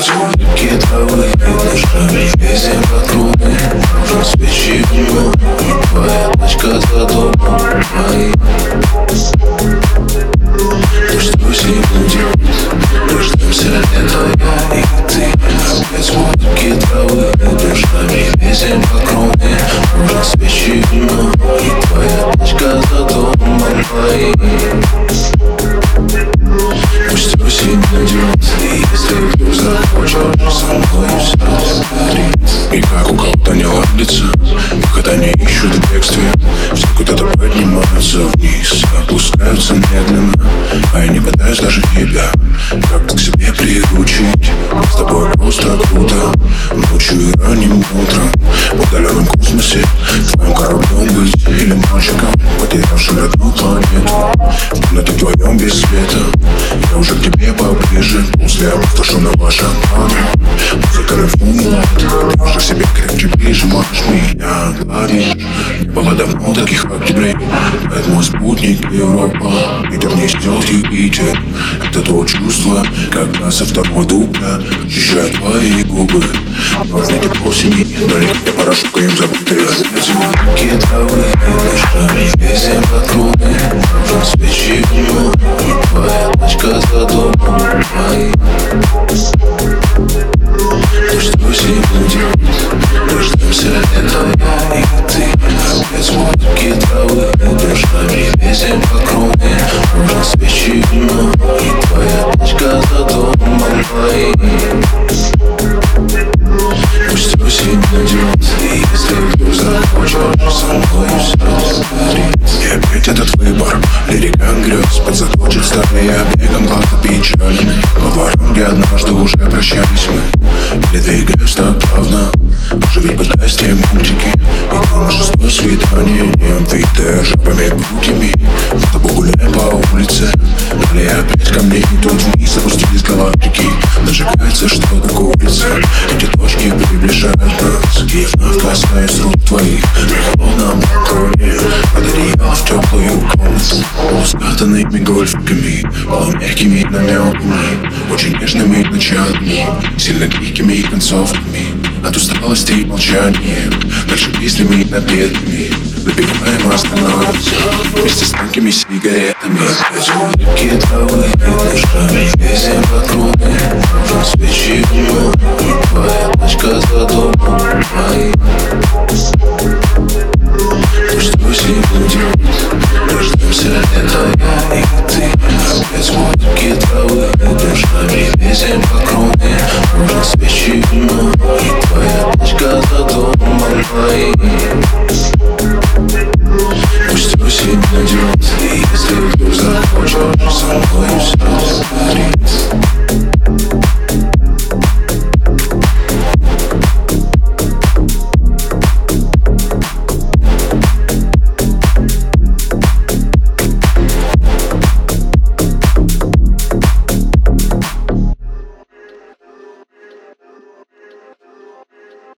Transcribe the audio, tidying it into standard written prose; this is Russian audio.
эти улыбки травы и дождями лезем под круги. Нужен свечи днем, и твоя тачка за домом моим. Ну что сегодня делать? Дождемся лета, я и ты. Опять улыбки травы и дождями лезем под круги. Нужен свечи днем, и твоя тачка за домом моим. Пусть осень найдет, и если вдруг захочешь, со мной все сгорит. И как у кого-то не ладится, выход они ищут в бегстве. Все куда-то поднимаются вниз, опускаются медленно. А я не пытаюсь даже тебя как-то к себе приручить. С тобой просто круто, ночью и ранним утром. В удаленном космосе, твоим кораблем быть или мальчиком, потерявшим родную планету. В комнате вдвоем без света, я уже к тебе поближе. После опустошенного шампана музыка на фоне, ты уже к себе крепче прижимаешь меня, гладишь. Не было давно таких октябрей, это мой спутник Европа. Ветер несет Юпитер, это то чувство, когда со второго дубля ощущаю твои губы. Важно тепло семьи, далеко порошокаем забытые. Эти улыбки травы и дождями лезем под круги. Нужен свечи днем, и твоя тачка за домом моим. Ну что сегодня делать? Дождемся лета, я и ты. Опять улыбки травы и дождями лезем под круги. Нужен свечи днем, и твоя тачка за домом моим. Пусть осень найдет, и если вдруг захочешь, со мной все сгорит. И опять этот выбор, лирика грез подзаточит старые бегом глаза печальны. По дворам, где однажды уже прощались мы, или двигаюсь так плавно, уже ведь пытаясь те мультики. И на шестое свидание, не твиттер, жопами букими. Мы с тобой гуляем по улице, далее опять ко мне идут вниз, опустились галактики. Зажигается что-то курица, эти точки приближают нас. И вновь касаюсь рук твоих при холодном балконе. Подарила в теплую комнату скатанными гольфиками, полумягкими намеками, очень нежными началами, сильно дикими концовками. От усталости и молчания, дальше песнями и напетками. Выпиваем, остановимся вместе с тонкими сигаретами. Эти улыбки травы и дождями лезем под круги. Нужен свечи днем, и твоя тачка за домом моим. Ну что сегодня делать? Дождемся лета, я и ты. Опять улыбки травы и дождями лезем под круги. Нужен свечи днем, и твоя тачка за домом моим.